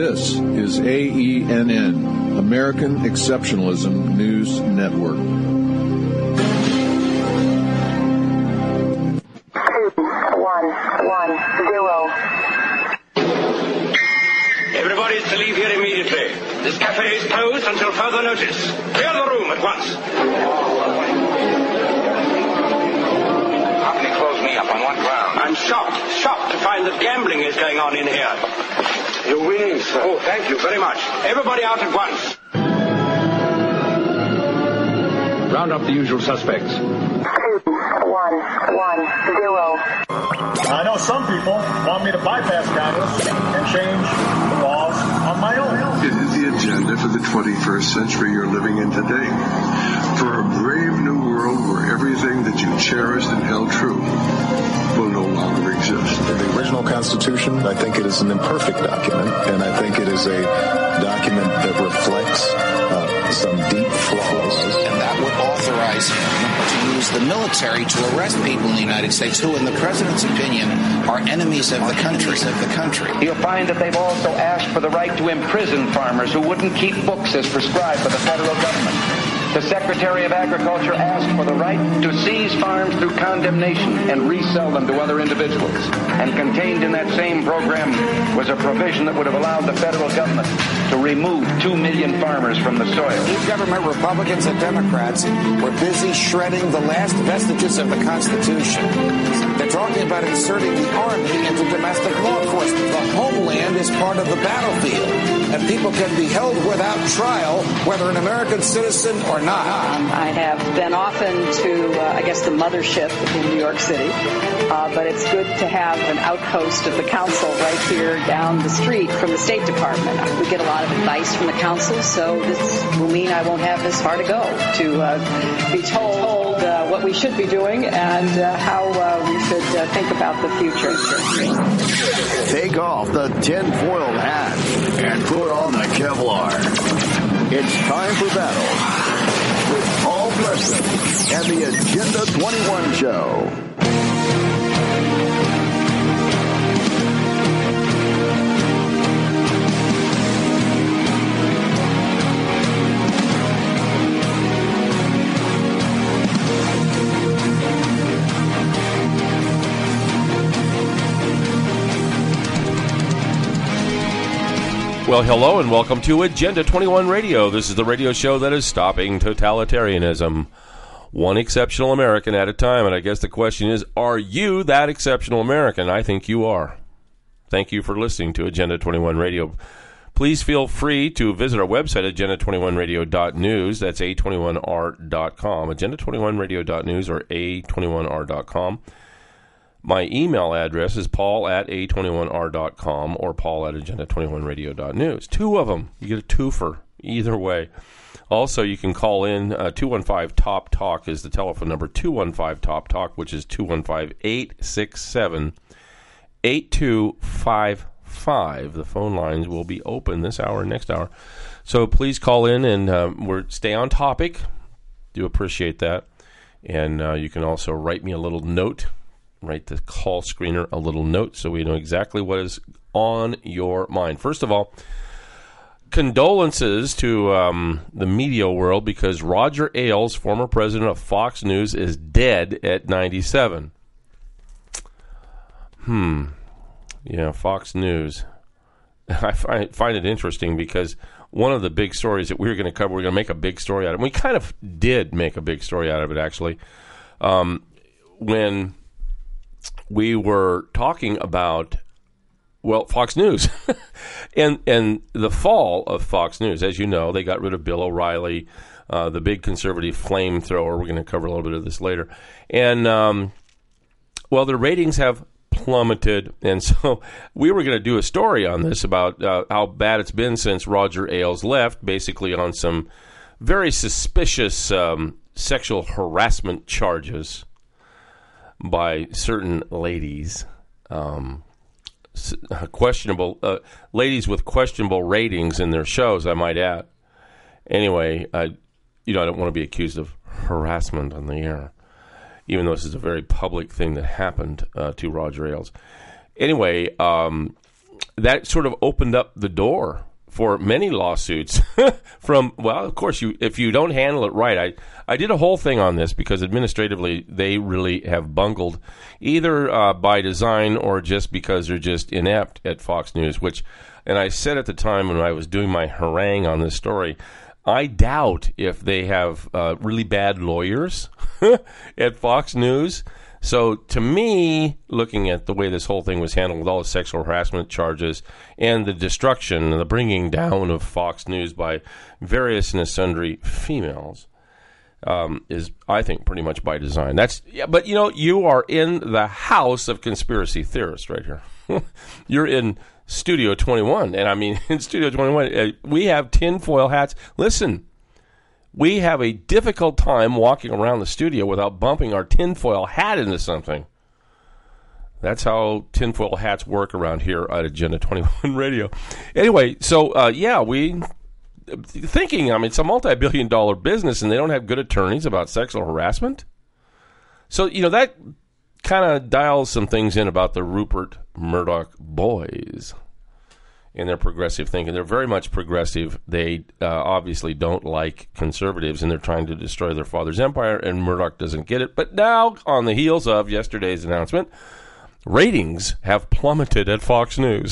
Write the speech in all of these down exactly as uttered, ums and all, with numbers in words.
This is A E N N, American Exceptionalism News Network. Two, one, one, zero. Everybody is to leave here immediately. This cafe is closed until further notice. Clear the room at once. How can he close me up on what ground? I'm shocked, shocked to find that gambling is going on in here. You're winning, sir. Oh, thank you very much. Everybody out at once. Round up the usual suspects. Two, one, one, zero. I know some people want me to bypass Congress and change the laws on my own. It is the agenda for the twenty-first century you're living in today. For a brave new world where everything that you cherished and held true will no longer exist. The original Constitution, I think it is an imperfect document, and I think it is a document that reflects uh, some deep flaws. And that would authorize him to use the military to arrest people in the United States who, in the president's opinion, are enemies of the country. Of the country. You'll find that they've also asked for the right to imprison farmers who wouldn't keep books as prescribed by the federal government. The Secretary of Agriculture asked for the right to seize farms through condemnation and resell them to other individuals. And contained in that same program was a provision that would have allowed the federal government to remove two million farmers from the soil. Government Republicans and Democrats were busy shredding the last vestiges of the Constitution. They're talking about inserting the Army into domestic law enforcement. The homeland is part of the battlefield, and people can be held without trial, whether an American citizen or not. I have been often to, uh, I guess, the mothership in New York City, uh, but it's good to have an outpost of the council right here down the street from the State Department. We get a lot of advice from the council, so this will mean I won't have this far to go to uh, be told uh, what we should be doing and uh, how uh, we should uh, think about the future. Take off the tinfoil hat and put on the Kevlar. It's time for battle with Paul Preston and the Agenda twenty-one Show. Well, hello and welcome to Agenda twenty-one Radio. This is the radio show that is stopping totalitarianism, one exceptional American at a time. And I guess the question is, are you that exceptional American? I think you are. Thank you for listening to Agenda twenty-one Radio. Please feel free to visit our website, agenda twenty-one radio dot news. That's a twenty-one r dot com, agenda twenty-one radio dot news or a twenty-one r dot com. My email address is paul at a twenty-one r dot com or paul at agenda twenty-one radio dot news. Two of them. You get a twofer either way. Also, you can call in. Uh, two one five top talk is the telephone number, two one five top talk, which is two one five, eight six seven, eight two five five. The phone lines will be open this hour and next hour. So please call in and uh, we're stay on topic. Do appreciate that. And uh, you can also write me a little note. Write the call screener a little note so we know exactly what is on your mind. First of all, condolences to um, the media world because Roger Ailes, former president of Fox News, is dead at ninety-seven. Hmm. Yeah, Fox News. I find, find it interesting because one of the big stories that we were going to cover, we we're going to make a big story out of it. We kind of did make a big story out of it, actually. Um, when we were talking about, well, Fox News and and the fall of Fox News. As you know, they got rid of Bill O'Reilly, uh, the big conservative flamethrower. We're going to cover a little bit of this later. And, um, well, the ratings have plummeted. And so we were going to do a story on this about uh, how bad it's been since Roger Ailes left, basically on some very suspicious um, sexual harassment charges by certain ladies, um, questionable uh, ladies with questionable ratings in their shows, I might add. Anyway, I, you know, I don't want to be accused of harassment on the air, even though this is a very public thing that happened uh, to Roger Ailes. Anyway, um, that sort of opened up the door for many lawsuits from, well, of course, you if you don't handle it right. I, I did a whole thing on this because administratively they really have bungled, either uh, by design or just because they're just inept at Fox News, which, and I said at the time when I was doing my harangue on this story, I doubt if they have uh, really bad lawyers at Fox News. So to me, looking at the way this whole thing was handled with all the sexual harassment charges and the destruction and the bringing down of Fox News by various and sundry females um, is, I think, pretty much by design. That's yeah, but, you know, you are in the house of conspiracy theorists right here. You're in Studio twenty-one. And, I mean, in Studio twenty-one, uh, we have tinfoil hats. Listen. We have a difficult time walking around the studio without bumping our tinfoil hat into something. That's how tinfoil hats work around here at Agenda twenty-one Radio. Anyway, so, uh, yeah, we thinking, I mean, it's a multi-billion dollar business, and they don't have good attorneys about sexual harassment. So, you know, that kind of dials some things in about the Rupert Murdoch boys and their progressive thinking. They're very much progressive. They uh, obviously don't like conservatives, and they're trying to destroy their father's empire, and Murdoch doesn't get it. But now, on the heels of yesterday's announcement, ratings have plummeted at Fox News.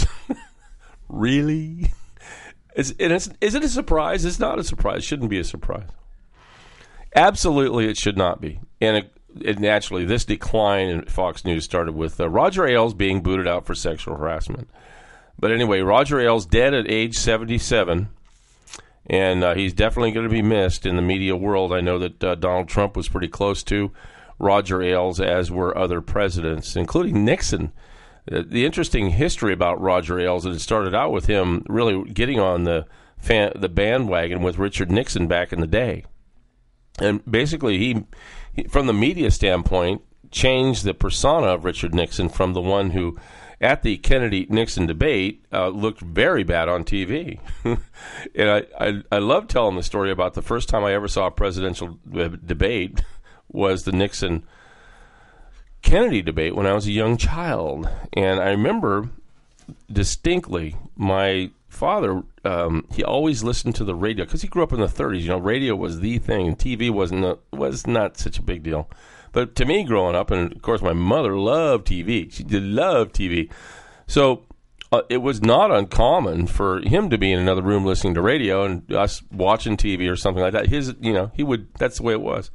Really? Is, and it's, is it a surprise? It's not a surprise. It shouldn't be a surprise. Absolutely, it should not be. And it, it naturally, this decline in Fox News started with uh, Roger Ailes being booted out for sexual harassment. But anyway, Roger Ailes dead at age seventy-seven, and uh, he's definitely going to be missed in the media world. I know that uh, Donald Trump was pretty close to Roger Ailes, as were other presidents, including Nixon. Uh, the interesting history about Roger Ailes, it started out with him really getting on the fan, the bandwagon with Richard Nixon back in the day. And basically, he, he, from the media standpoint, changed the persona of Richard Nixon from the one who, at the Kennedy-Nixon debate, uh, looked very bad on T V. And I, I, I love telling the story about the first time I ever saw a presidential uh, debate was the Nixon-Kennedy debate when I was a young child. And I remember distinctly my father, um, he always listened to the radio because he grew up in the thirties. You know, radio was the thing, and T V wasn't a, was not such a big deal. But to me, growing up, and of course my mother loved T V. She did love T V. So uh, it was not uncommon for him to be in another room listening to radio and us watching T V or something like that. His, you know, he would. That's the way it was.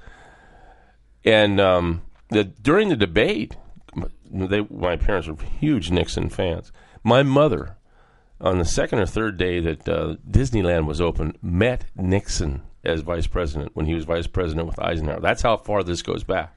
And um, the, during the debate, they, my parents were huge Nixon fans. My mother, on the second or third day that uh, Disneyland was open, met Nixon as vice president when he was vice president with Eisenhower. That's how far this goes back.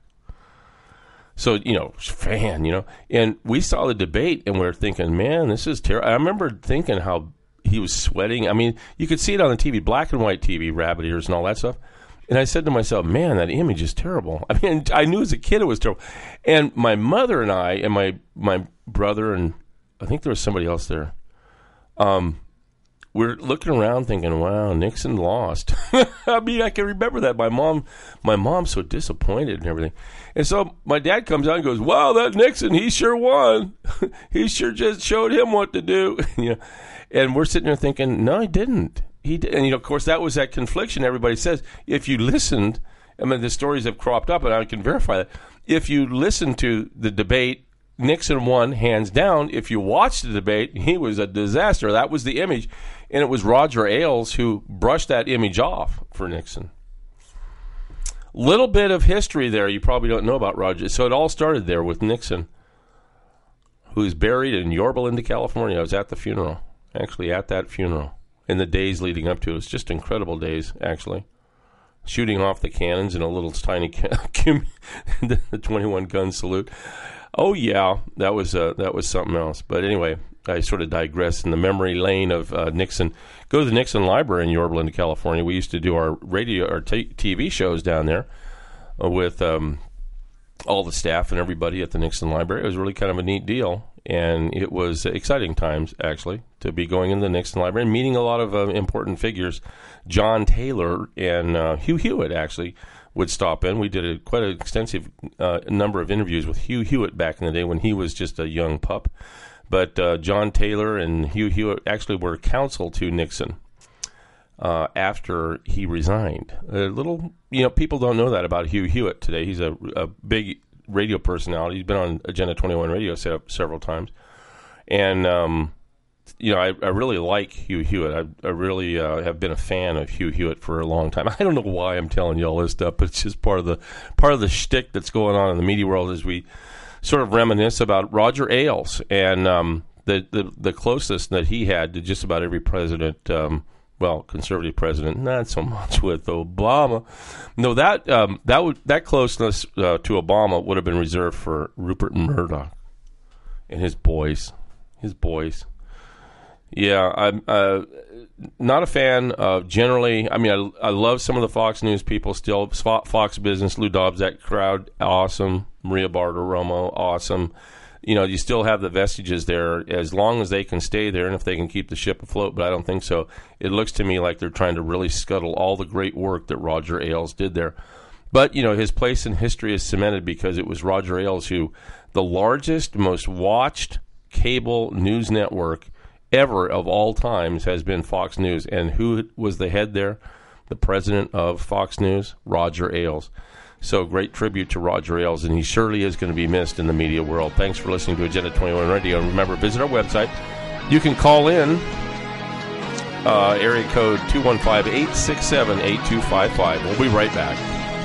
So, you know, fan, you know. And we saw the debate, and we were thinking, man, this is terrible. I remember thinking how he was sweating. I mean, you could see it on the T V, black and white T V, rabbit ears and all that stuff. And I said to myself, man, that image is terrible. I mean, I knew as a kid it was terrible. And my mother and I and my, my brother, and I think there was somebody else there, um, we're looking around thinking, wow, Nixon lost. I mean, I can remember that. My mom, my mom's so disappointed and everything. And so my dad comes out and goes, wow, that Nixon, he sure won. He sure just showed him what to do. You know, and we're sitting there thinking, no, he didn't. He did. And, you know, of course, that was that confliction everybody says. If you listened, I mean, the stories have cropped up, and I can verify that. If you listen to the debate, Nixon won hands down. If you watched the debate, he was a disaster. That was the image. And it was Roger Ailes who brushed that image off for Nixon. Little bit of history there you probably don't know about Roger. So it all started there with Nixon, who's buried in Yorba Linda, California. I was at the funeral, actually at that funeral, in the days leading up to it. It was just incredible days, actually. Shooting off the cannons in a little tiny, the twenty-one gun salute. Oh yeah, that was uh, that was something else. But anyway, I sort of digress in the memory lane of uh, Nixon. Go to the Nixon Library in Yorba Linda, California. We used to do our radio or t- T V shows down there uh, with um, all the staff and everybody at the Nixon Library. It was really kind of a neat deal, and it was exciting times, actually, to be going in the Nixon Library and meeting a lot of uh, important figures. John Taylor and uh, Hugh Hewitt, actually, would stop in. We did a, quite an extensive uh, number of interviews with Hugh Hewitt back in the day when he was just a young pup. but uh, John Taylor and Hugh Hewitt actually were counsel to Nixon uh, after he resigned. A little, you know, people don't know that about Hugh Hewitt today. He's a, a big radio personality. He's been on Agenda twenty-one Radio several times. And, um, you know, I, I really like Hugh Hewitt. I, I really uh, have been a fan of Hugh Hewitt for a long time. I don't know why I'm telling you all this stuff, but it's just part of the part of the shtick that's going on in the media world as we sort of reminisce about Roger Ailes and um, the, the the closest that he had to just about every president, um, well, conservative president, not so much with Obama. No, that um, that would that closeness uh, to Obama would have been reserved for Rupert Murdoch and his boys, his boys. Yeah, I'm uh, not a fan of generally. I mean, I, I love some of the Fox News people still. Fox Business, Lou Dobbs, that crowd, awesome. Maria Bartiromo, awesome. You know, you still have the vestiges there as long as they can stay there and if they can keep the ship afloat, but I don't think so. It looks to me like they're trying to really scuttle all the great work that Roger Ailes did there. But, you know, his place in history is cemented because it was Roger Ailes who, the largest, most watched cable news network ever of all times has been Fox News. And who was the head there? The president of Fox News, Roger Ailes. So great tribute to Roger Ailes, and he surely is going to be missed in the media world. Thanks for listening to Agenda twenty-one Radio. And remember, visit our website. You can call in uh, area code two one five, eight six seven, eight two five five. We'll be right back.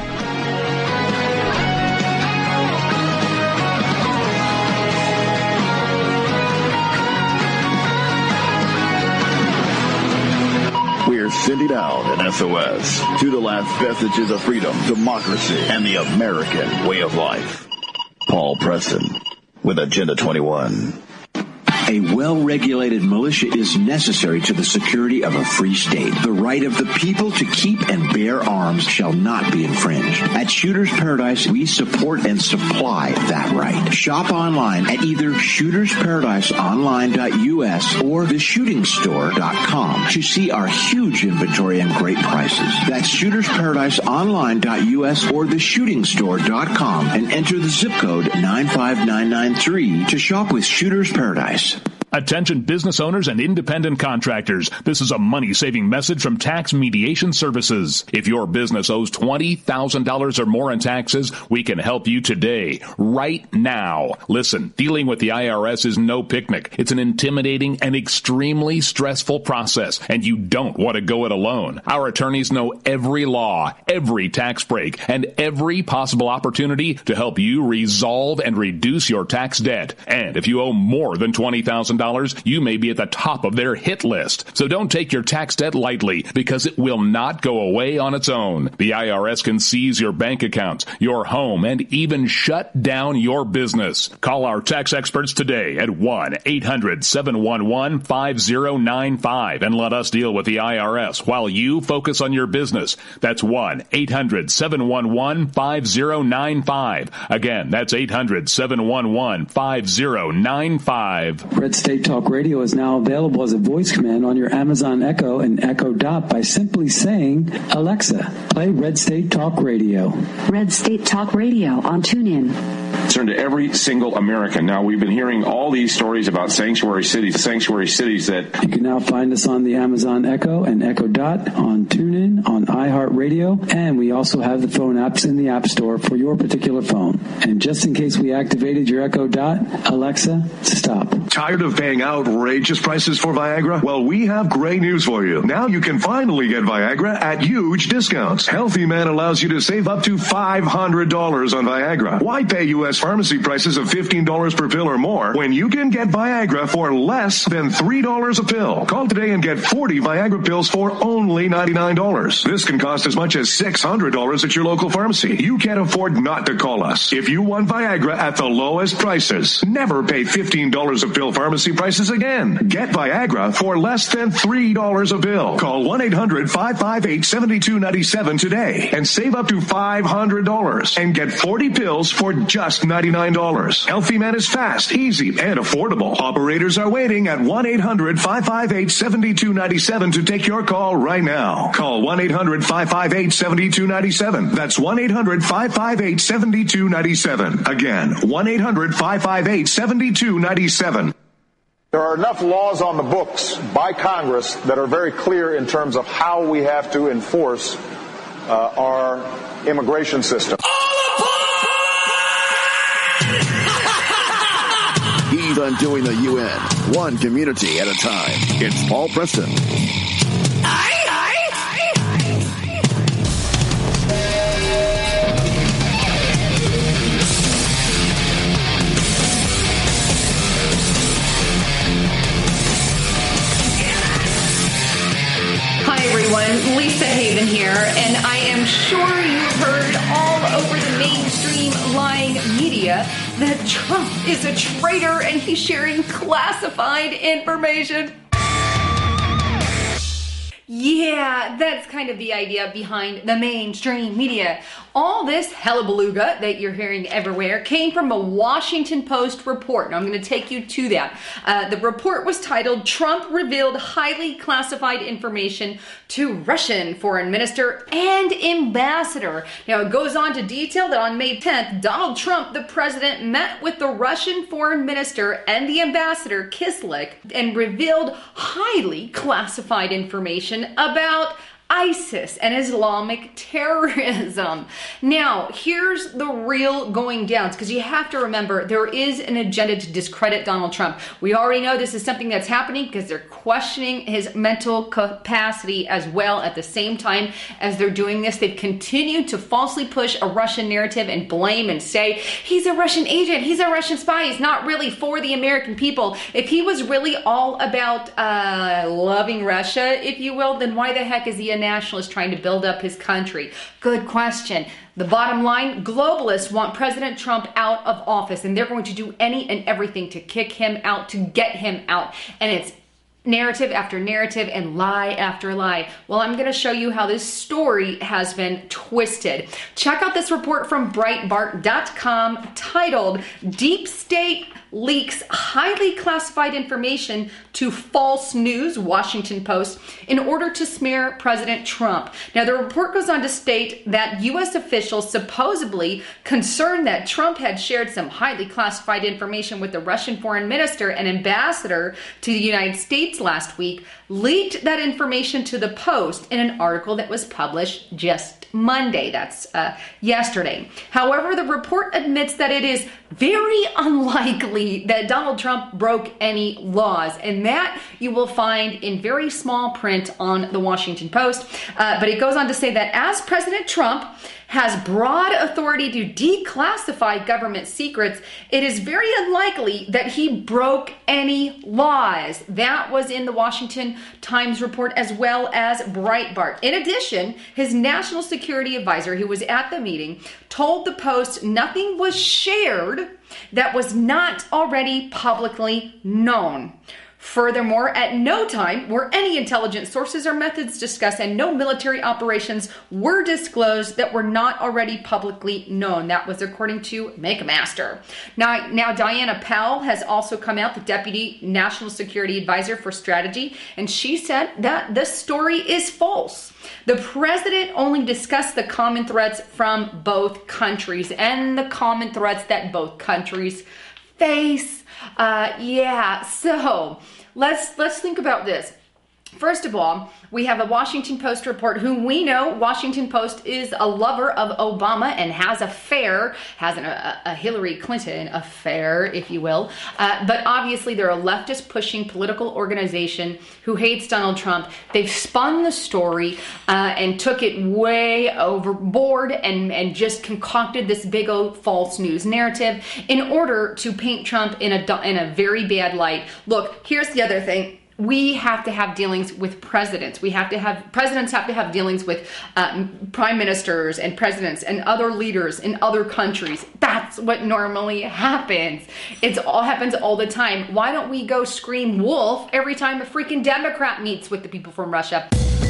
We're sending out an S O S to the last vestiges of freedom, democracy, and the American way of life. Paul Preston with Agenda twenty-one. A well-regulated militia is necessary to the security of a free state. The right of the people to keep and bear arms shall not be infringed. At Shooters Paradise, we support and supply that right. Shop online at either shooters paradise online dot U S or the shooting store dot com to see our huge inventory and great prices. That's shooters paradise online dot U S or the shooting store dot com and enter the zip code nine five nine nine three to shop with Shooters Paradise. Attention business owners and independent contractors. This is a money-saving message from Tax Mediation Services. If your business owes twenty thousand dollars or more in taxes, we can help you today, right now. Listen, dealing with the I R S is no picnic. It's an intimidating and extremely stressful process, and you don't want to go it alone. Our attorneys know every law, every tax break, and every possible opportunity to help you resolve and reduce your tax debt. And if you owe more than twenty thousand dollars, you may be at the top of their hit list. So don't take your tax debt lightly, because it will not go away on its own. The I R S can seize your bank accounts, your home, and even shut down your business. Call our tax experts today at one eight hundred seven one one five zero nine five and let us deal with the I R S while you focus on your business. That's one eight hundred seven one one five zero nine five. Again, that's eight hundred seven one one five zero nine five. Red State Talk Radio is now available as a voice command on your Amazon Echo and Echo Dot by simply saying, Alexa, play Red State Talk Radio. Red State Talk Radio on TuneIn. Concern to every single American. Now, we've been hearing all these stories about sanctuary cities, sanctuary cities that... You can now find us on the Amazon Echo and Echo Dot, on TuneIn, on iHeartRadio, and we also have the phone apps in the App Store for your particular phone. And just in case we activated your Echo Dot, Alexa, stop. Tired of paying outrageous prices for Viagra? Well, we have great news for you. Now you can finally get Viagra at huge discounts. Healthy Man allows you to save up to five hundred dollars on Viagra. Why pay U S pharmacy prices of fifteen dollars per pill or more when you can get Viagra for less than three dollars a pill? Call today and get forty Viagra pills for only ninety-nine dollars. This can cost as much as six hundred dollars at your local pharmacy. You can't afford not to call us. If you want Viagra at the lowest prices, never pay fifteen dollars a pill pharmacy prices again. Get Viagra for less than three dollars a pill. Call one eight hundred five five eight seven two nine seven today and save up to five hundred dollars and get forty pills for just ninety-nine dollars. Healthy Man is fast, easy, and affordable. Operators are waiting at one eight hundred five five eight seven two nine seven to take your call right now. Call one eight hundred five five eight seven two nine seven. That's one eight hundred five five eight seven two nine seven. Again, one eight hundred five five eight seven two nine seven. There are enough laws on the books by Congress that are very clear in terms of how we have to enforce uh, our immigration system. He's undoing the U N, one community at a time. It's Paul Preston. Hi everyone, Lisa Haven here, and I am sure you've heard all over the mainstream lying media that Trump is a traitor and he's sharing classified information. Yeah, that's kind of the idea behind the mainstream media. All this hullabalooga that you're hearing everywhere came from a Washington Post report. Now, I'm going to take you to that. Uh, the report was titled, Trump Revealed Highly Classified Information to Russian Foreign Minister and Ambassador. Now, it goes on to detail that on May tenth, Donald Trump, the president, met with the Russian Foreign Minister and the Ambassador, Kislyak, and revealed highly classified information about ISIS and Islamic terrorism. Now, here's the real going downs, because you have to remember there is an agenda to discredit Donald Trump. We already know this is something that's happening because they're questioning his mental capacity as well at the same time as they're doing this. They've continued to falsely push a Russian narrative and blame and say, he's a Russian agent, he's a Russian spy, he's not really for the American people. If he was really all about uh, loving Russia, if you will, then why the heck is he a nationalist trying to build up his country? Good question. The bottom line, globalists want President Trump out of office, and they're going to do any and everything to kick him out, to get him out. And it's narrative after narrative and lie after lie. Well, I'm going to show you how this story has been twisted. Check out this report from Breitbart dot com titled Deep State Leaks Highly Classified Information to False News, Washington Post, in order to smear President Trump. Now, the report goes on to state that U S officials supposedly concerned that Trump had shared some highly classified information with the Russian foreign minister and ambassador to the United States last week, leaked that information to the Post in an article that was published just Monday. That's uh, yesterday. However, the report admits that it is very unlikely that Donald Trump broke any laws, and that you will find in very small print on the Washington Post. Uh, but it goes on to say that as President Trump has broad authority to declassify government secrets, it is very unlikely that he broke any laws. That was in the Washington Times report as well as Breitbart. In addition, his national security advisor, who was at the meeting, told the Post nothing was shared that was not already publicly known. Furthermore, at no time were any intelligence sources or methods discussed, and no military operations were disclosed that were not already publicly known. That was according to McMaster. Now, now Diana Powell has also come out, the Deputy National Security Advisor for Strategy, and she said that this story is false. The president only discussed the common threats from both countries and the common threats that both countries face. Uh, yeah, so let's let's think about this. First of all, we have a Washington Post report, who we know Washington Post is a lover of Obama and has an affair, has an, a, a Hillary Clinton affair, if you will. Uh, but obviously they're a leftist pushing political organization who hates Donald Trump. They've spun the story uh, and took it way overboard and, and just concocted this big old false news narrative in order to paint Trump in a, in a very bad light. Look, here's the other thing. We have to have dealings with presidents. We have to have, presidents have to have dealings with uh, prime ministers and presidents and other leaders in other countries. That's what normally happens. It's all happens all the time. Why don't we go scream wolf every time a freaking Democrat meets with the people from Russia?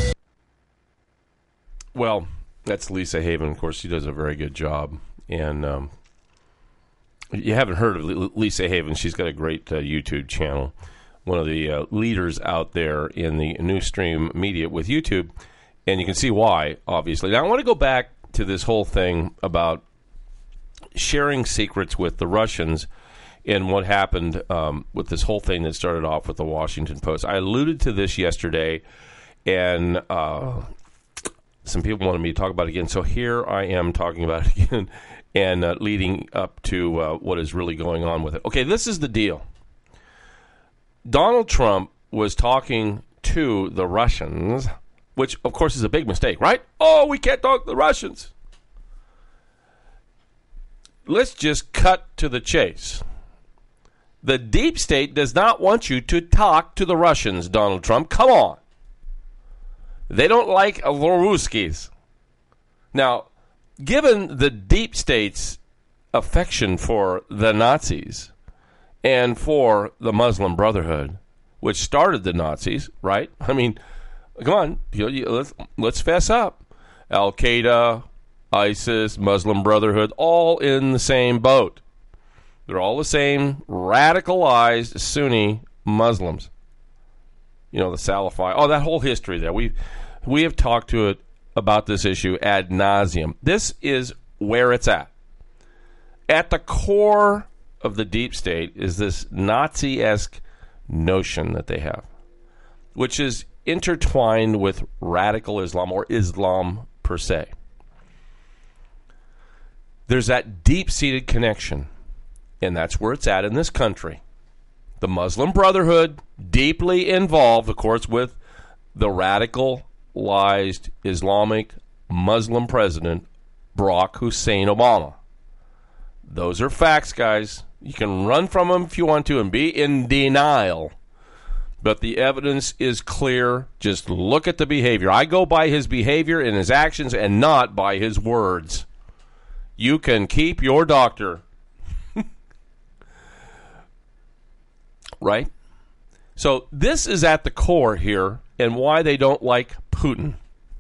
Well, that's Lisa Haven. Of course, she does a very good job. And um, you haven't heard of Lisa Haven. She's got a great uh, YouTube channel. One of the uh, leaders out there in the new stream media with YouTube, and you can see why, obviously. Now, I want to go back to this whole thing about sharing secrets with the Russians and what happened um, with this whole thing that started off with the Washington Post. I alluded to this yesterday, and uh, some people wanted me to talk about it again. So here I am talking about it again and uh, leading up to uh, what is really going on with it. Okay, this is the deal. Donald Trump was talking to the Russians, which, of course, is a big mistake, right? Oh, we can't talk to the Russians. Let's just cut to the chase. The deep state does not want you to talk to the Russians, Donald Trump. Come on. They don't like the Ruskies. Now, given the deep state's affection for the Nazis and for the Muslim Brotherhood, which started the Nazis, right? I mean, come on, you know, you, let's, let's fess up. Al-Qaeda, ISIS, Muslim Brotherhood, all in the same boat. They're all the same radicalized Sunni Muslims. You know, the Salafi. Oh, that whole history there. We we have talked to it about this issue ad nauseum. This is where it's at. At the core of the deep state is this Nazi-esque notion that they have, which is intertwined with radical Islam or Islam per se. There's that deep-seated connection, and that's where it's at in this country. The Muslim Brotherhood, deeply involved, of course, with the radicalized Islamic Muslim president, Barack Hussein Obama. Those are facts, guys. You can run from them if you want to and be in denial. But the evidence is clear. Just look at the behavior. I go by his behavior and his actions and not by his words. You can keep your doctor. Right? So this is at the core here and why they don't like Putin.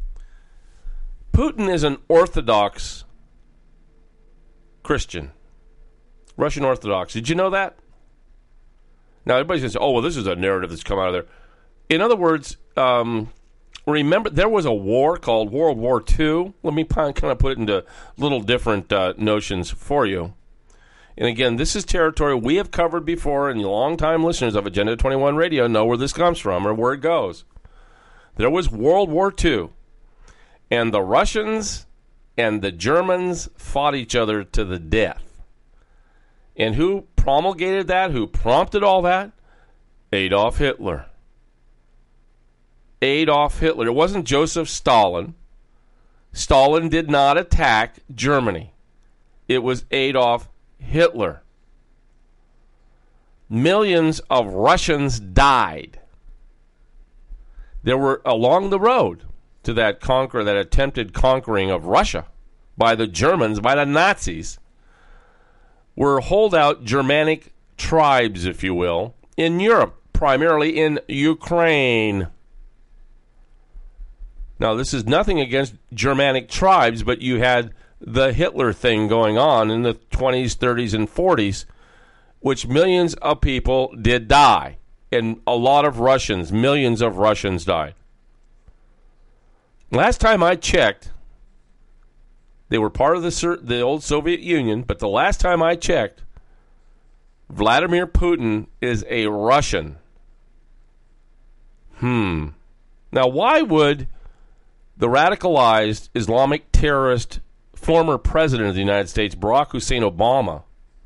Putin is an Orthodox Christian. Russian Orthodox. Did you know that? Now, everybody's going to say, oh, well, this is a narrative that's come out of there. In other words, um, remember, there was a war called World War Two. Let me kind of put it into little different uh, notions for you. And again, this is territory we have covered before, and long-time listeners of Agenda twenty-one Radio know where this comes from or where it goes. There was World War Two, and the Russians and the Germans fought each other to the death. And who promulgated that? Who prompted all that? Adolf Hitler. Adolf Hitler. It wasn't Joseph Stalin. Stalin did not attack Germany. It was Adolf Hitler. Millions of Russians died. There were along the road to that conquer, that attempted conquering of Russia by the Germans, by the Nazis, were holdout Germanic tribes, if you will, in Europe, primarily in Ukraine. Now, this is nothing against Germanic tribes, but you had the Hitler thing going on in the twenties, thirties, and forties, which millions of people did die. And a lot of Russians, millions of Russians died. Last time I checked, they were part of the, the old Soviet Union, but the last time I checked, Vladimir Putin is a Russian. Hmm. Now, why would the radicalized Islamic terrorist former president of the United States, Barack Hussein Obama,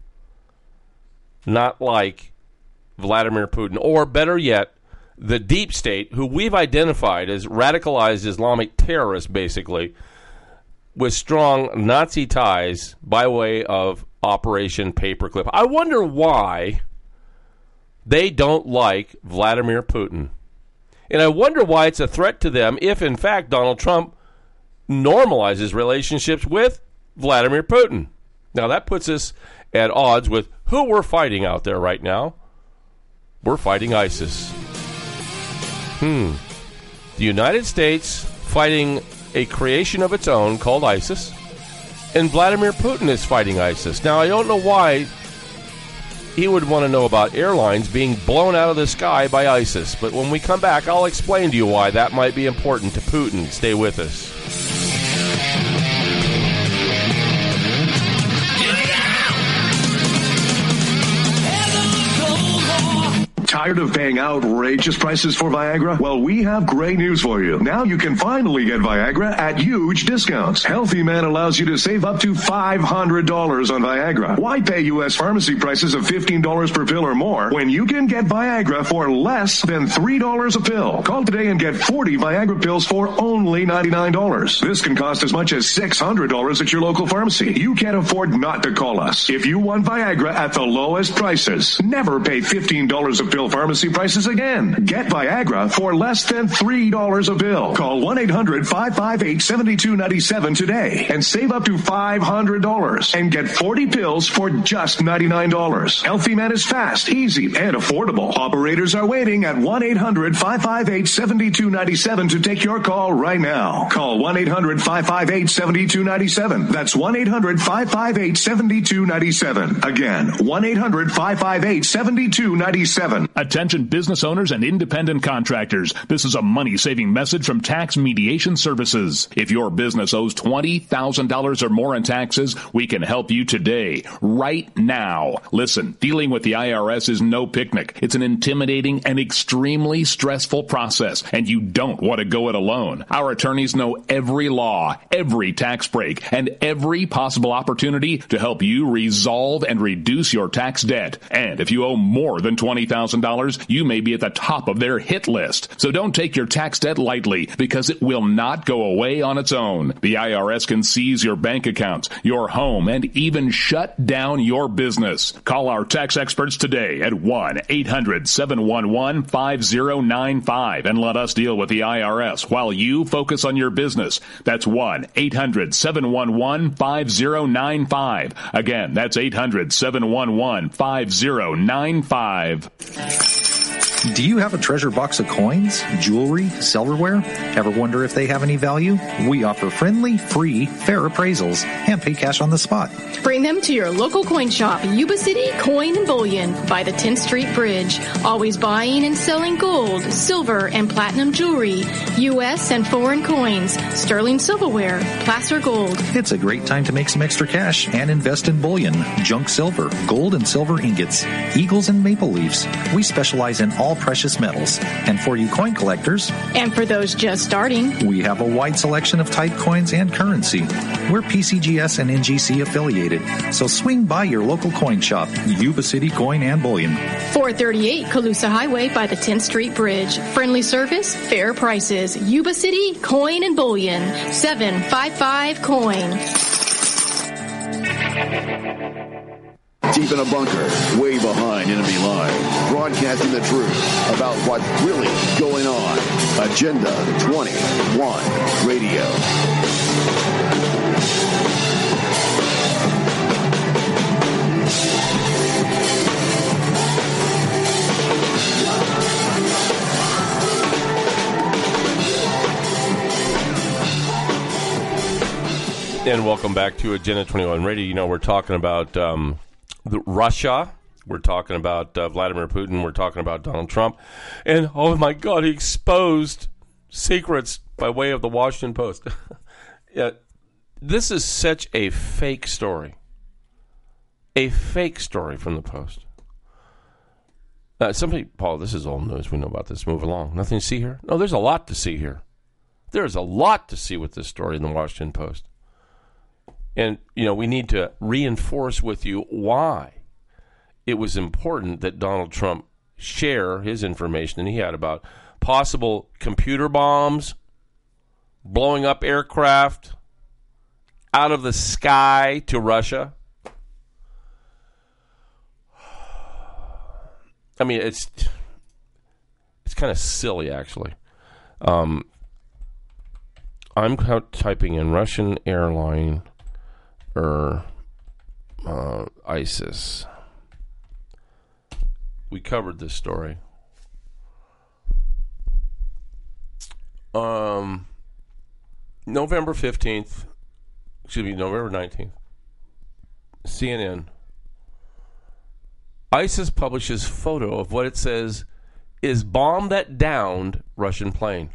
not like Vladimir Putin? Or better yet, the deep state, who we've identified as radicalized Islamic terrorists, basically, with strong Nazi ties by way of Operation Paperclip. I wonder why they don't like Vladimir Putin. And I wonder why it's a threat to them if, in fact, Donald Trump normalizes relationships with Vladimir Putin. Now, that puts us at odds with who we're fighting out there right now. We're fighting ISIS. Hmm. The United States fighting a creation of its own called ISIS, and Vladimir Putin is fighting ISIS. Now, I don't know why he would want to know about airlines being blown out of the sky by ISIS, but when we come back, I'll explain to you why that might be important to Putin. Stay with us. Tired of paying outrageous prices for Viagra? Well, we have great news for you. Now you can finally get Viagra at huge discounts. Healthy Man allows you to save up to five hundred dollars on Viagra. Why pay U S pharmacy prices of fifteen dollars per pill or more when you can get Viagra for less than three dollars a pill? Call today and get forty Viagra pills for only ninety-nine dollars. This can cost as much as six hundred dollars at your local pharmacy. You can't afford not to call us. If you want Viagra at the lowest prices, never pay fifteen dollars a pill pharmacy prices again. Get Viagra for less than three dollars a pill. Call one eight hundred five five eight seven two nine seven today and save up to five hundred dollars and get forty pills for just ninety-nine dollars. Healthy Man is fast, easy, and affordable. Operators are waiting at one eight hundred five five eight seven two nine seven to take your call right now. Call one eight hundred five five eight seven two nine seven. That's one eight hundred five five eight seven two nine seven. Again, one eight hundred five five eight seven two nine seven. Attention business owners and independent contractors. This is a money-saving message from Tax Mediation Services. If your business owes twenty thousand dollars or more in taxes, we can help you today, right now. Listen, dealing with the I R S is no picnic. It's an intimidating and extremely stressful process, and you don't want to go it alone. Our attorneys know every law, every tax break, and every possible opportunity to help you resolve and reduce your tax debt. And if you owe more than twenty thousand dollars, you may be at the top of their hit list. So don't take your tax debt lightly, because it will not go away on its own. The I R S can seize your bank accounts, your home, and even shut down your business. Call our tax experts today at one eight hundred seven one one five zero nine five and let us deal with the I R S while you focus on your business. That's one eight hundred seven one one five zero nine five. Again, that's eight hundred seven one one five zero nine five. Do you have a treasure box of coins, jewelry, silverware? Ever wonder if they have any value? We offer friendly, free, fair appraisals and pay cash on the spot. Bring them to your local coin shop, Yuba City Coin and Bullion by the tenth Street Bridge. Always buying and selling gold, silver, and platinum jewelry, U S and foreign coins, sterling silverware, placer gold. It's a great time to make some extra cash and invest in bullion, junk silver, gold and silver ingots, eagles and maple leaves. We specialize in all precious metals. And for you coin collectors, and for those just starting, we have a wide selection of type coins and currency. We're P C G S and N G C affiliated, so swing by your local coin shop, Yuba City Coin and Bullion. four thirty-eight Colusa Highway by the tenth Street Bridge. Friendly service, fair prices. Yuba City Coin and Bullion. seven five five coin. Deep in a bunker, way behind enemy lines, broadcasting the truth about what's really going on. Agenda twenty-one Radio. And welcome back to Agenda twenty-one Radio. You know, we're talking about um, the Russia. We're talking about uh, Vladimir Putin. We're talking about Donald Trump. And, oh, my God, he exposed secrets by way of the Washington Post. Yeah, this is such a fake story. A fake story from the Post. Uh, somebody, Paul, this is old news. We know about this. Move along. Nothing to see here? No, there's a lot to see here. There's a lot to see with this story in the Washington Post. And, you know, we need to reinforce with you why it was important that Donald Trump share his information that he had about possible computer bombs, blowing up aircraft out of the sky to Russia. I mean, it's it's kind of silly, actually. Um, I'm typing in Russian airline or uh, ISIS. We covered this story. Um, November fifteenth, excuse me, November nineteenth, C N N. ISIS publishes photo of what it says is bomb that downed Russian plane.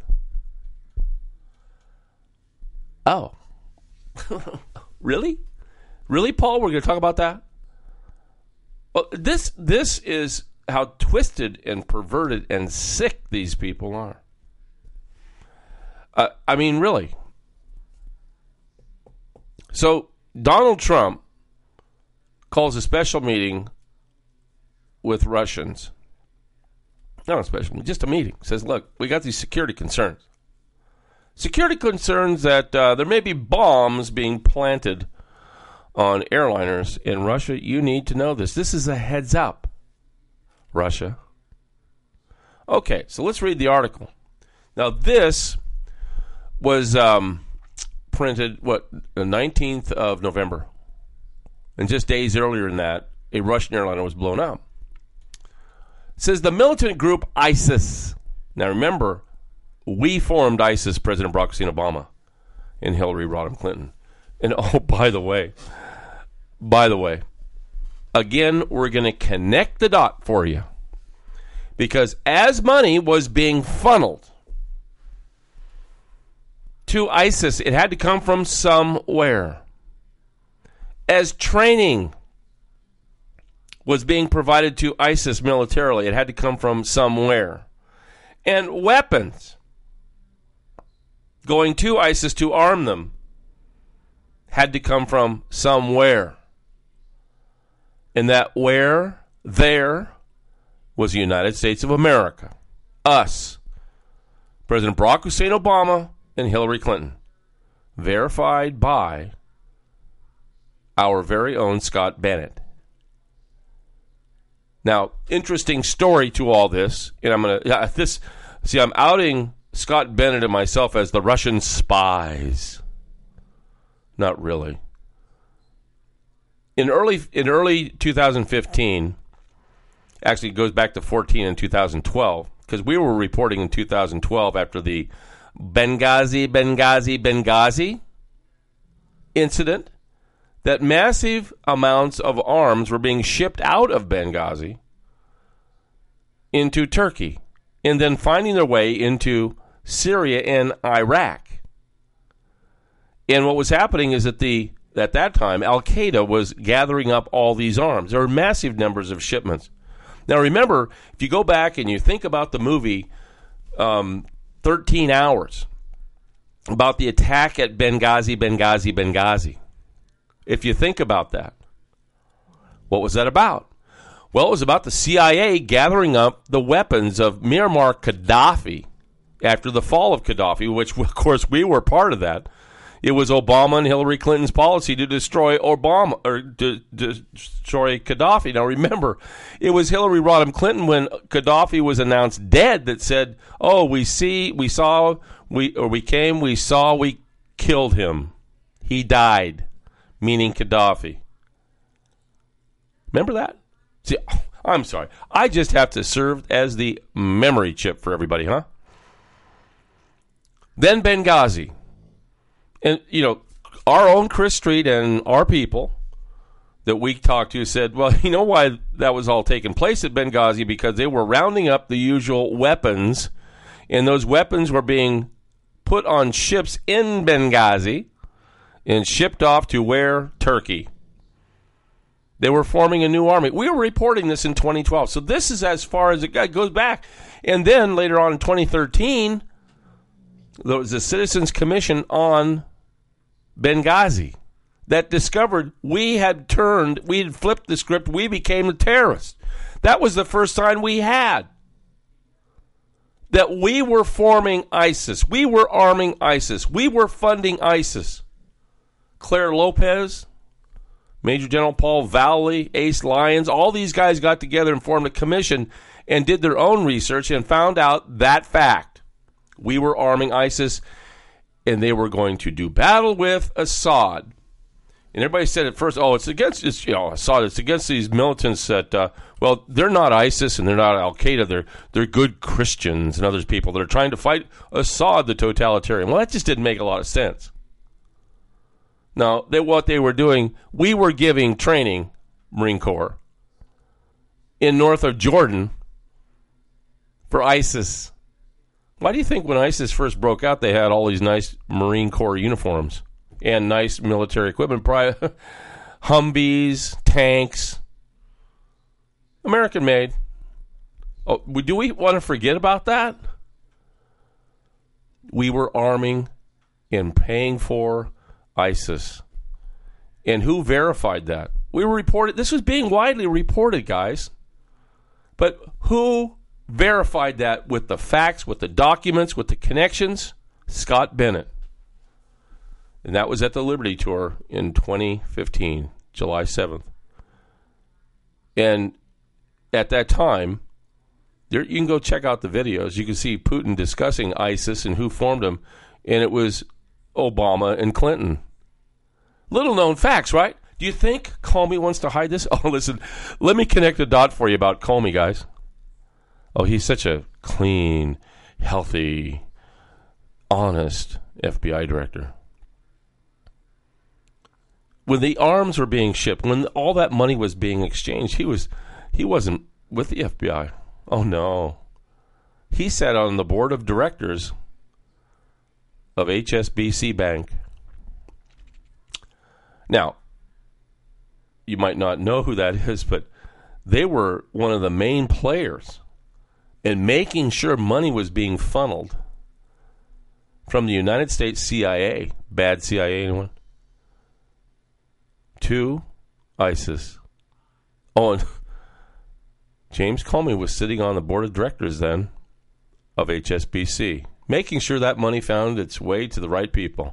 Oh. Really? Really, Paul? We're going to talk about that? Well, this this is how twisted and perverted and sick these people are. Uh, I mean, really. So Donald Trump calls a special meeting with Russians. Not a special meeting, just a meeting. Says, look, we got these security concerns. Security concerns that uh, there may be bombs being planted on airliners in Russia. You need to know this. This is a heads up, Russia. Okay, so let's read the article. Now, this was um, printed, what, the nineteenth of November. And just days earlier than that, a Russian airliner was blown up. It says the militant group ISIS. Now, remember, we formed ISIS, President Barack Hussein Obama and Hillary Rodham Clinton. And, oh, by the way, by the way, again, we're going to connect the dot for you. Because as money was being funneled to ISIS, it had to come from somewhere. As training was being provided to ISIS militarily, it had to come from somewhere. And weapons going to ISIS to arm them had to come from somewhere. And that where, there, was the United States of America. Us. President Barack Hussein Obama and Hillary Clinton. Verified by our very own Scott Bennett. Now, interesting story to all this, and I'm going to, this, see, I'm outing Scott Bennett and myself as the Russian spies. Not really. In early in early two thousand fifteen, actually it goes back to fourteen and two thousand twelve, because we were reporting in two thousand twelve after the Benghazi, Benghazi, Benghazi incident, that massive amounts of arms were being shipped out of Benghazi into Turkey and then finding their way into Syria and Iraq. And what was happening is that the at that time, Al-Qaeda was gathering up all these arms. There were massive numbers of shipments. Now, remember, if you go back and you think about the movie um, thirteen hours, about the attack at Benghazi, Benghazi, Benghazi. If you think about that, what was that about? Well, it was about the C I A gathering up the weapons of Muammar Gaddafi after the fall of Gaddafi, which, of course, we were part of that. It was Obama and Hillary Clinton's policy to destroy Obama or to, to destroy Gaddafi. Now, remember, it was Hillary Rodham Clinton when Gaddafi was announced dead that said, "Oh, we see, we saw, we or we came, we saw, we killed him. He died," meaning Gaddafi. Remember that? See, I'm sorry. I just have to serve as the memory chip for everybody, huh? Then Benghazi. And, you know, our own Chris Street and our people that we talked to said, well, you know why that was all taking place at Benghazi? Because they were rounding up the usual weapons, and those weapons were being put on ships in Benghazi and shipped off to where? Turkey. They were forming a new army. We were reporting this in twenty twelve. So this is as far as it goes back. And then later on in twenty thirteen, there was a Citizens Commission on Benghazi that discovered we had turned, we had flipped the script, we became the terrorists. That was the first sign we had that we were forming ISIS. We were arming ISIS. We were funding ISIS. Claire Lopez, Major General Paul Valley, Ace Lyons, all these guys got together and formed a commission and did their own research and found out that fact. We were arming ISIS, and they were going to do battle with Assad. And everybody said at first, oh, it's against it's, you know, Assad. It's against these militants that, uh, well, they're not ISIS and they're not Al-Qaeda. They're, they're good Christians and other people that are trying to fight Assad, the totalitarian. Well, that just didn't make a lot of sense. Now, they, what they were doing, we were giving training, Marine Corps, in north of Jordan for ISIS. Why do you think when ISIS first broke out, they had all these nice Marine Corps uniforms and nice military equipment? Probably Humvees, tanks, American-made. Oh, do we want to forget about that? We were arming and paying for ISIS. And who verified that? We were reported. This was being widely reported, guys. But who verified that with the facts, with the documents, with the connections? Scott Bennett. And that was at the Liberty Tour in twenty fifteen, July seventh. And at that time, there, you can go check out the videos. You can see Putin discussing ISIS and who formed them. And it was Obama and Clinton. Little known facts, right? Do you think Comey wants to hide this? Oh, listen, let me connect a dot for you about Comey, guys. Oh, he's such a clean, healthy, honest F B I director. When the arms were being shipped, when all that money was being exchanged, he was he wasn't with the F B I. Oh, no. He sat on the board of directors of H S B C Bank. Now, you might not know who that is, but they were one of the main players in making sure money was being funneled from the United States C I A, bad C I A, anyone, to ISIS. Oh, and James Comey was sitting on the board of directors then of H S B C, making sure that money found its way to the right people.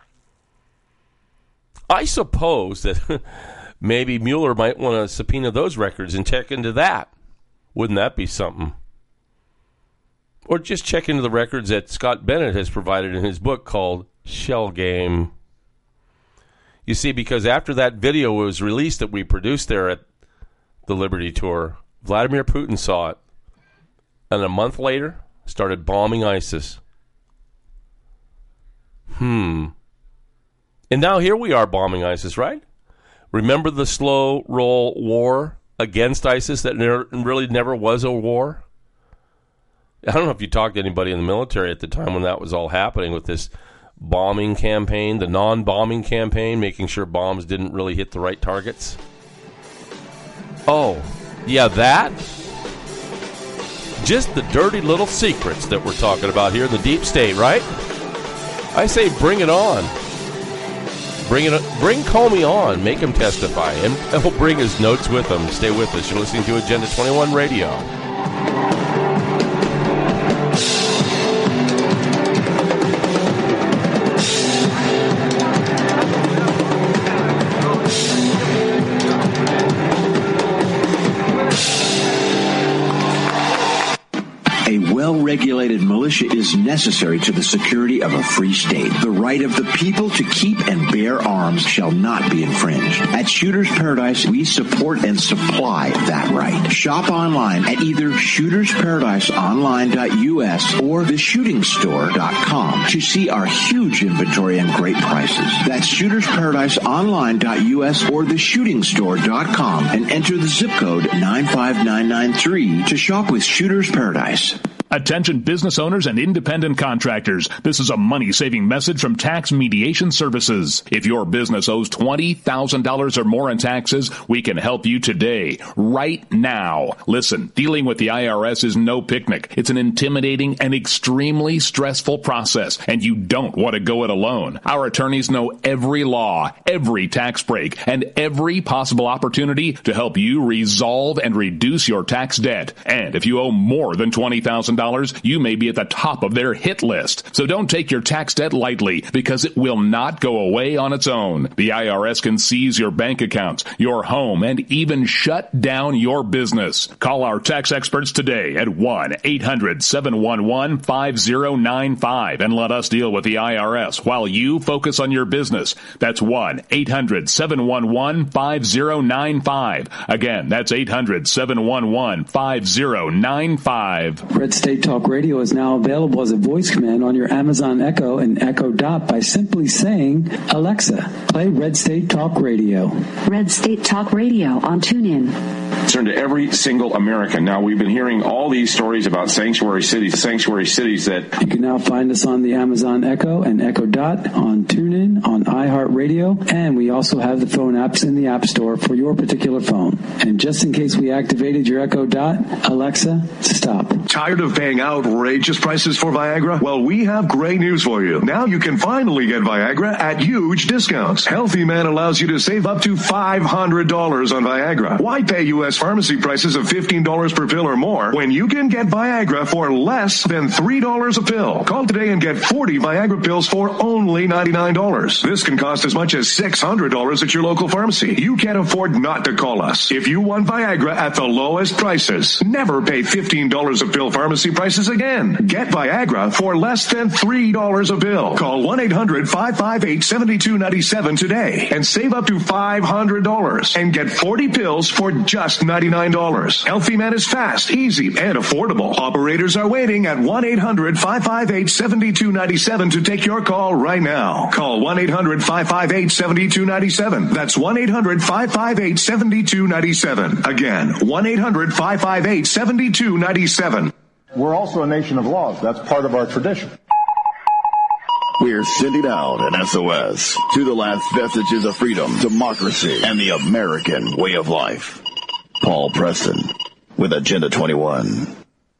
I suppose that maybe Mueller might want to subpoena those records and check into that. Wouldn't that be something? Or just check into the records that Scott Bennett has provided in his book called Shell Game. You see, because after that video was released that we produced there at the Liberty Tour, Vladimir Putin saw it, and a month later started bombing ISIS. Hmm. And now here we are bombing ISIS, right? Remember the slow roll war against ISIS that ne- really never was a war? I don't know if you talked to anybody in the military at the time when that was all happening with this bombing campaign, the non-bombing campaign, making sure bombs didn't really hit the right targets. Oh, yeah, that? Just the dirty little secrets that we're talking about here in the deep state, right? I say bring it on. Bring it, bring Comey on. Make him testify. And he'll bring his notes with him. Stay with us. You're listening to Agenda twenty-one Radio. Well-regulated militia is necessary to the security of a free state. The right of the people to keep and bear arms shall not be infringed. At Shooters Paradise, we support and supply that right. Shop online at either shooters paradise online dot U S or the shooting store dot com to see our huge inventory and great prices. That's shooters paradise online dot U S or the shooting store dot com and enter the zip code nine five nine nine three to shop with Shooters Paradise. Attention business owners and independent contractors. This is a money-saving message from Tax Mediation Services. If your business owes twenty thousand dollars or more in taxes, we can help you today, right now. Listen, dealing with the I R S is no picnic. It's an intimidating and extremely stressful process, and you don't want to go it alone. Our attorneys know every law, every tax break, and every possible opportunity to help you resolve and reduce your tax debt. And if you owe more than twenty thousand dollars, you may be at the top of their hit list. So don't take your tax debt lightly, because it will not go away on its own. The I R S can seize your bank accounts, your home, and even shut down your business. Call our tax experts today at one eight hundred seven one one five zero nine five and let us deal with the I R S while you focus on your business. That's one eight hundred seven one one five zero nine five. Again, that's eight hundred seven one one five zero nine five. Red State Talk Radio is now available as a voice command on your Amazon Echo and Echo Dot by simply saying, Alexa, play Red State Talk Radio. Red State Talk Radio on TuneIn. concern to every single American. Now, we've been hearing all these stories about sanctuary cities, sanctuary cities that... You can now find us on the Amazon Echo and Echo Dot, on TuneIn, on iHeartRadio, and we also have the phone apps in the App Store for your particular phone. And just in case we activated your Echo Dot, Alexa, stop. Tired of paying outrageous prices for Viagra? Well, we have great news for you. Now you can finally get Viagra at huge discounts. Healthy Man allows you to save up to five hundred dollars on Viagra. Why pay U S pharmacy prices of fifteen dollars per pill or more when you can get Viagra for less than three dollars a pill? Call today and get forty Viagra pills for only ninety-nine dollars. This can cost as much as six hundred dollars at your local pharmacy. You can't afford not to call us. If you want Viagra at the lowest prices, never pay fifteen dollars a pill pharmacy prices again. Get Viagra for less than three dollars a pill. Call one eight hundred five five eight seven two nine seven today and save up to five hundred dollars and get forty pills for just ninety-nine dollars. Healthy Man is fast, easy, and affordable. Operators are waiting at one eight hundred five five eight seven two nine seven to take your call right now. Call one eight hundred five five eight seven two nine seven. That's one eight hundred five five eight seven two nine seven. Again, one eight hundred five five eight seven two nine seven. We're also a nation of laws. That's part of our tradition. We're sending out an S O S to the last vestiges of freedom, democracy, and the American way of life. Paul Preston with Agenda twenty-one.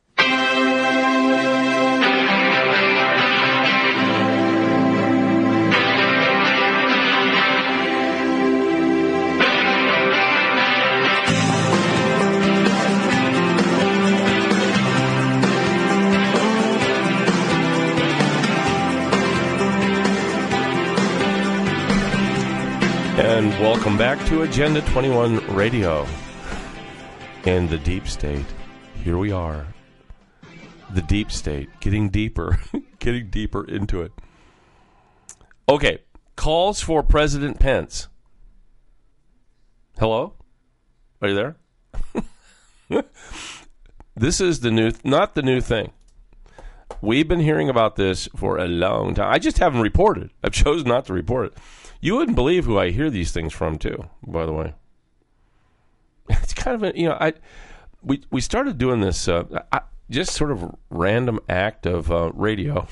And welcome back to Agenda twenty-one Radio and the Deep State. Here we are. The Deep State. Getting deeper. Getting deeper into it. Okay. Calls for President Pence. Hello? Are you there? This is the new, not the new thing. We've been hearing about this for a long time. I just haven't reported. I've chosen not to report it. You wouldn't believe who I hear these things from, too, by the way. It's kind of a, you know, I we we started doing this uh, I, just sort of random act of uh, radio.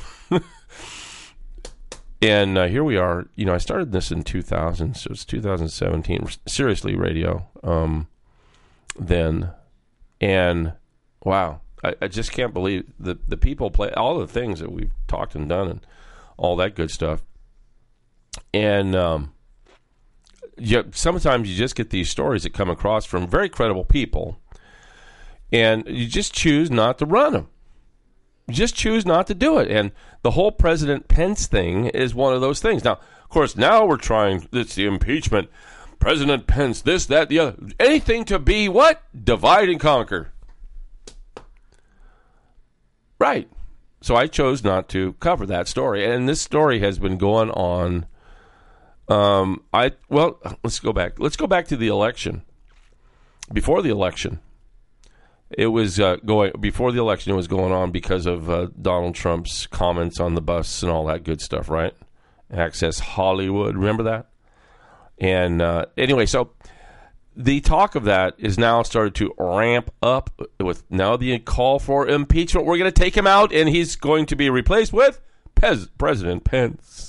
And uh, here we are. You know, I started this in two thousand, so it's two thousand seventeen. Seriously, radio um, then. And, wow, I, I just can't believe the, the people play, all the things that we've talked and done and all that good stuff. And um, you, sometimes you just get these stories that come across from very credible people, and you just choose not to run them. You just choose not to do it. And the whole President Pence thing is one of those things. Now, of course, now we're trying, it's the impeachment. President Pence, this, that, the other. Anything to be what? Divide and conquer. Right. So I chose not to cover that story. And this story has been going on. Um, I well, let's go back. Let's go back to the election. Before the election, it was uh, going. Before the election, it was going on because of uh, Donald Trump's comments on the bus and all that good stuff, right? Access Hollywood, remember that? And uh, anyway, so the talk of that is now started to ramp up with now the call for impeachment. We're going to take him out, and he's going to be replaced with Pez- President Pence.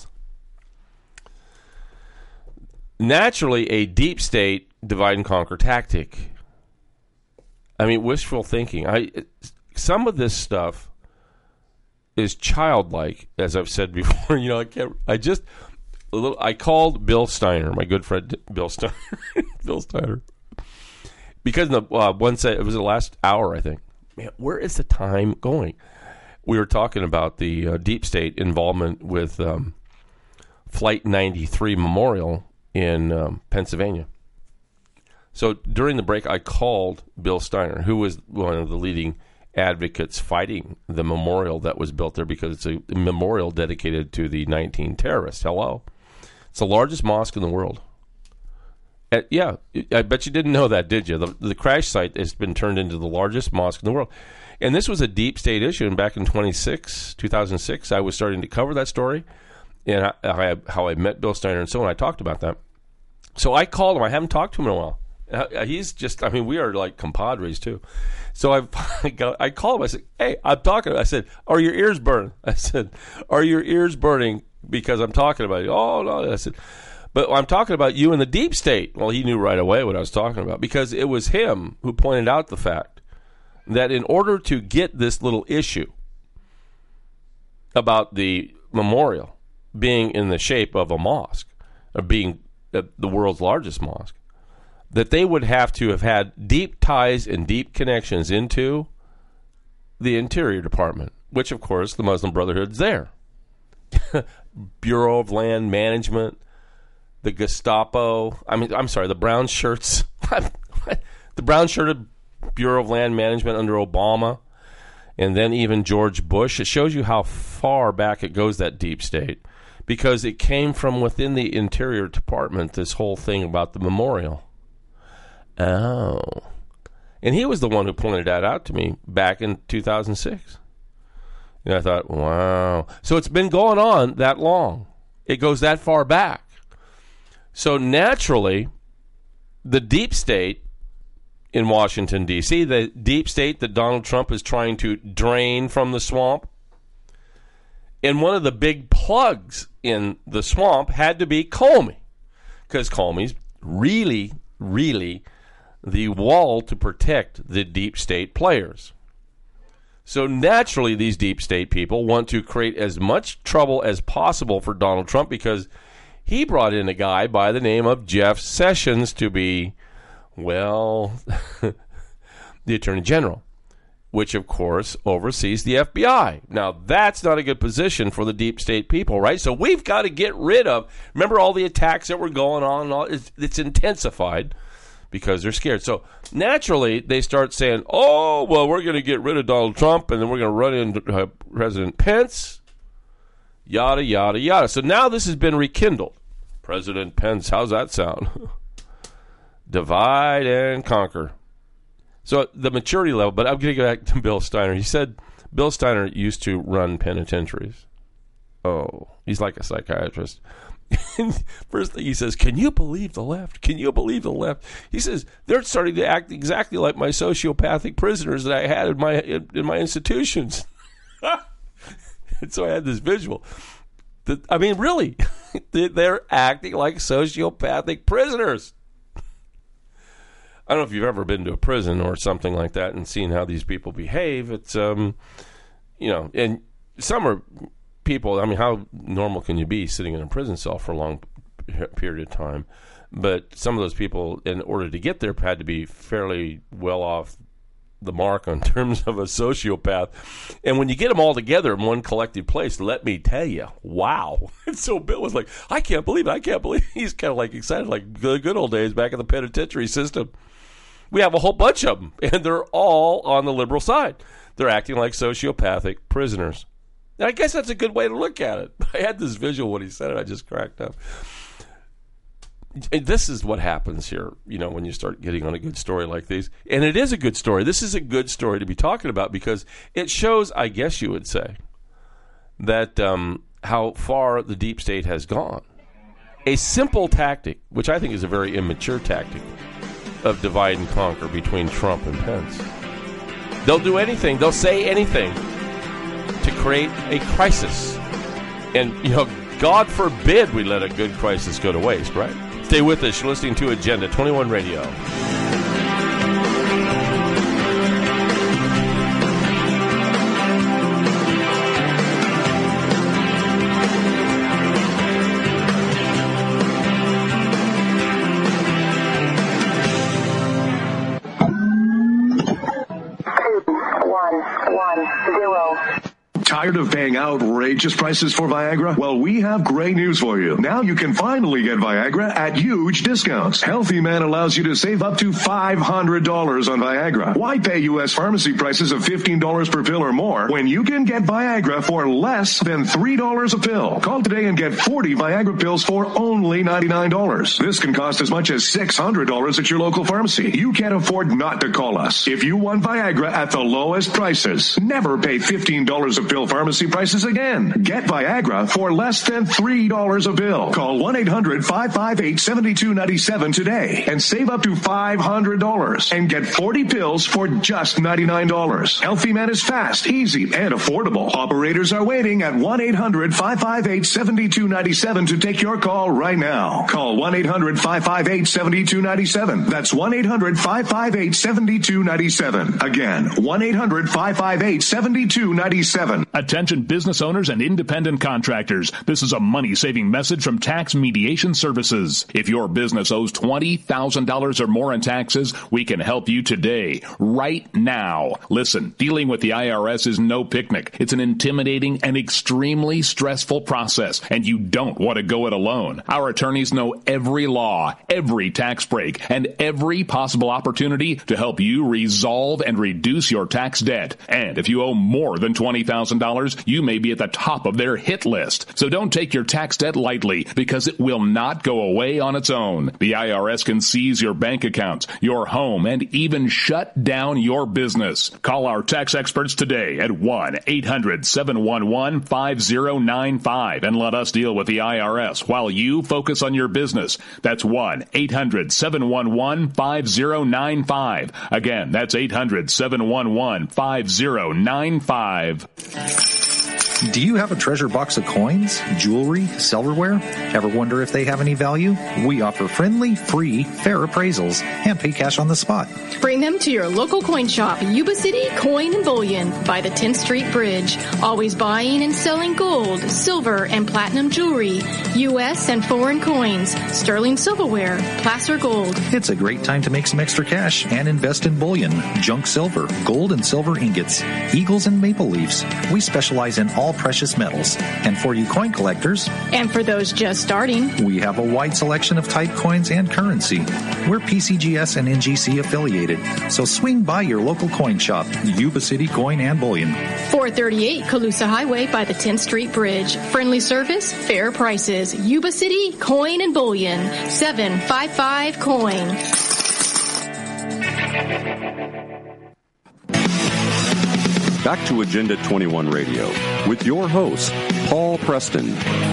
Naturally, a deep state divide and conquer tactic. I mean, wishful thinking. I some of this stuff is childlike, as I've said before. You know, I can't. I just a little. I called Bill Steiner, my good friend Bill Steiner, Bill Steiner, because in the uh, one set it was the last hour. I think, man, where is the time going? We were talking about the uh, deep state involvement with um, Flight ninety-three Memorial in um, Pennsylvania. So during the break, I called Bill Steiner, who was one of the leading advocates fighting the memorial that was built there, because it's a memorial dedicated to the nineteen terrorists. Hello. It's the largest mosque in the world. Uh, yeah, I bet you didn't know that, did you? The, the crash site has been turned into the largest mosque in the world. And this was a deep state issue. And back in two thousand six, I was starting to cover that story and I, I, how I met Bill Steiner and so on. I talked about that. So I called him. I haven't talked to him in a while. Uh, he's just, I mean, we are like compadres too. So I, I, got, I called him. I said, hey, I'm talking. I said, are your ears burning? I said, are your ears burning because I'm talking about you? Oh, no. I said, but I'm talking about you in the deep state. Well, he knew right away what I was talking about because it was him who pointed out the fact that in order to get this little issue about the memorial being in the shape of a mosque, or being the world's largest mosque, that they would have to have had deep ties and deep connections into the Interior Department, which, of course, the Muslim Brotherhood's there. Bureau of Land Management, the Gestapo, I mean, I'm sorry, the brown shirts, the brown shirted Bureau of Land Management under Obama, and then even George Bush. It shows you how far back it goes, that deep state, because it came from within the Interior Department, this whole thing about the memorial. Oh. And he was the one who pointed that out to me back in two thousand six. And I thought, wow. So it's been going on that long. It goes that far back. So naturally, the deep state in Washington, D C, the deep state that Donald Trump is trying to drain from the swamp, and one of the big plugs in the swamp had to be Comey, because Comey's really, really the wall to protect the deep state players. So naturally, these deep state people want to create as much trouble as possible for Donald Trump, because he brought in a guy by the name of Jeff Sessions to be, well, the Attorney General, which, of course, oversees the F B I. Now, that's not a good position for the deep state people, right? So we've got to get rid of, remember all the attacks that were going on, and all, it's, it's intensified because they're scared. So naturally, they start saying, oh, well, we're going to get rid of Donald Trump, and then we're going to run into uh, President Pence, yada, yada, yada. So now this has been rekindled. President Pence, how's that sound? Divide and conquer. So the maturity level, but I'm going to go back to Bill Steiner. He said Bill Steiner used to run penitentiaries. Oh, he's like a psychiatrist. First thing he says, can you believe the left? Can you believe the left? He says, they're starting to act exactly like my sociopathic prisoners that I had in my in, in my institutions. And so I had this visual. That, I mean, really, they're acting like sociopathic prisoners. I don't know if you've ever been to a prison or something like that and seen how these people behave. It's, um, you know, and some are people, I mean, how normal can you be sitting in a prison cell for a long period of time? But some of those people, in order to get there, had to be fairly well off the mark in terms of a sociopath. And when you get them all together in one collective place, let me tell you, wow. And so Bill was like, I can't believe it. I can't believe it. He's kind of like excited, like the good old days back in the penitentiary system. We have a whole bunch of them, and they're all on the liberal side. They're acting like sociopathic prisoners. And I guess that's a good way to look at it. I had this visual when he said it. I just cracked up. This is what happens here, you know, when you start getting on a good story like these. And it is a good story. This is a good story to be talking about because it shows, I guess you would say, that um, how far the deep state has gone. A simple tactic, which I think is a very immature tactic, of divide and conquer between Trump and Pence. They'll do anything, they'll say anything to create a crisis. And, you know, God forbid we let a good crisis go to waste, right? Stay with us. You're listening to Agenda twenty-one Radio. Tired of paying outrageous prices for Viagra? Well, we have great news for you. Now you can finally get Viagra at huge discounts. Healthy Man allows you to save up to five hundred dollars on Viagra. Why pay U S pharmacy prices of fifteen dollars per pill or more when you can get Viagra for less than three dollars a pill? Call today and get forty Viagra pills for only ninety-nine dollars. This can cost as much as six hundred dollars at your local pharmacy. You can't afford not to call us. If you want Viagra at the lowest prices, never pay fifteen dollars a pill pill pharmacy prices again. Get Viagra for less than three dollars a pill. Call one eight hundred five five eight seven two nine seven today and save up to five hundred dollars and get forty pills for just ninety-nine dollars. Healthy Man is fast, easy, and affordable. Operators are waiting at one eight hundred five five eight seven two nine seven to take your call right now. Call one eight hundred five five eight seven two nine seven. That's one eight hundred five five eight seven two nine seven. Again, one eight hundred five five eight seven two nine seven. Attention business owners and independent contractors. This is a money-saving message from Tax Mediation Services. If your business owes twenty thousand dollars or more in taxes, we can help you today, right now. Listen, dealing with the I R S is no picnic. It's an intimidating and extremely stressful process, and you don't want to go it alone. Our attorneys know every law, every tax break, and every possible opportunity to help you resolve and reduce your tax debt. And if you owe more than twenty thousand dollars, you may be at the top of their hit list. So don't take your tax debt lightly, because it will not go away on its own. The I R S can seize your bank accounts, your home, and even shut down your business. Call our tax experts today at one eight hundred seven one one five zero nine five and let us deal with the I R S while you focus on your business. That's one eight hundred seven one one five zero nine five. Again, that's eight hundred seven one one five zero nine five. Do you have a treasure box of coins, jewelry, silverware? Ever wonder if they have any value? We offer friendly, free, fair appraisals and pay cash on the spot. Bring them to your local coin shop, Yuba City Coin and Bullion, by the tenth Street Bridge. Always buying and selling gold, silver, and platinum jewelry, U S and foreign coins, sterling silverware, placer gold. It's a great time to make some extra cash and invest in bullion, junk silver, gold and silver ingots, eagles and maple leaves. We specialize in all precious metals. And for you coin collectors, and for those just starting, we have a wide selection of type coins and currency. We're P C G S and N G C affiliated, so swing by your local coin shop, Yuba City Coin and Bullion. four thirty-eight Colusa Highway by the tenth Street Bridge. Friendly service, fair prices. Yuba City Coin and Bullion. seven five five coin. Back to Agenda twenty-one Radio with your host, Paul Preston.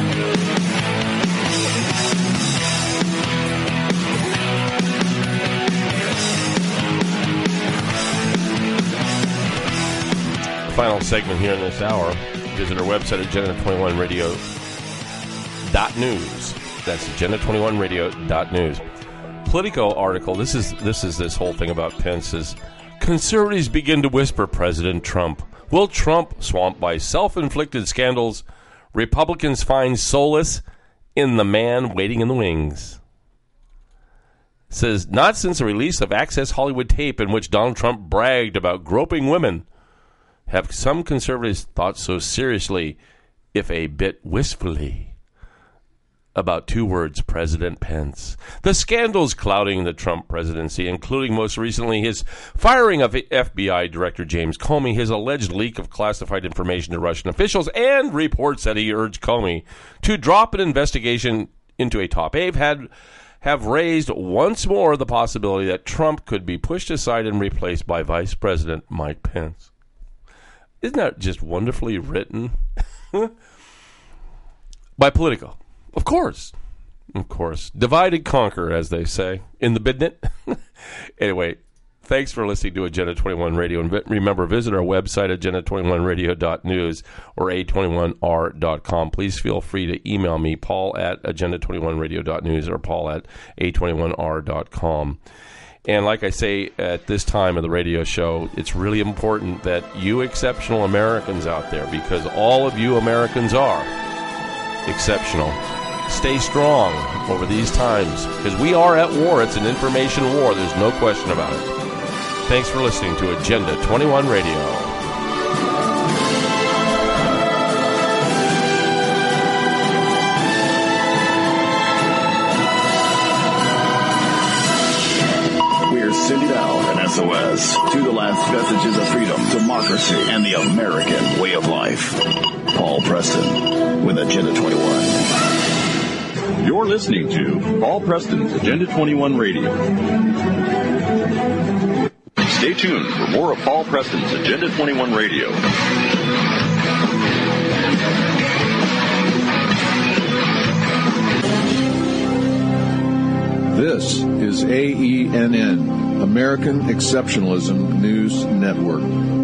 Final segment here in this hour. Visit our website at agenda twenty-one radio dot news. That's agenda twenty-one radio dot news. Politico article. This is this is this whole thing about Pence's. Conservatives begin to whisper President Trump. Will Trump, swamped by self-inflicted scandals, Republicans find solace in the man waiting in the wings? It says, not since the release of Access Hollywood tape in which Donald Trump bragged about groping women have some conservatives thought so seriously, if a bit wistfully, about two words, President Pence. The scandals clouding the Trump presidency, including most recently his firing of F B I Director James Comey, his alleged leak of classified information to Russian officials, and reports that he urged Comey to drop an investigation into a top aide, had have raised once more the possibility that Trump could be pushed aside and replaced by Vice President Mike Pence. Isn't that just wonderfully written? By Politico. Of course. Of course. Divide and conquer, as they say, in the bidnet. Anyway, thanks for listening to Agenda twenty-one Radio. And remember, visit our website, agenda twenty-one radio dot news or a twenty-one r dot com. Please feel free to email me, Paul at agenda twenty-one radio dot news or Paul at a twenty-one r dot com. And like I say at this time of the radio show, it's really important that you exceptional Americans out there, because all of you Americans are exceptional, stay strong over these times, because we are at war. It's an information war. There's no question about it. Thanks for listening to Agenda twenty-one Radio. Sending out an S O S to the last vestiges of freedom, democracy, and the American way of life. Paul Preston with Agenda twenty-one. You're listening to Paul Preston's Agenda twenty-one Radio. Stay tuned for more of Paul Preston's Agenda twenty-one Radio. This is A E N N, American Exceptionalism News Network.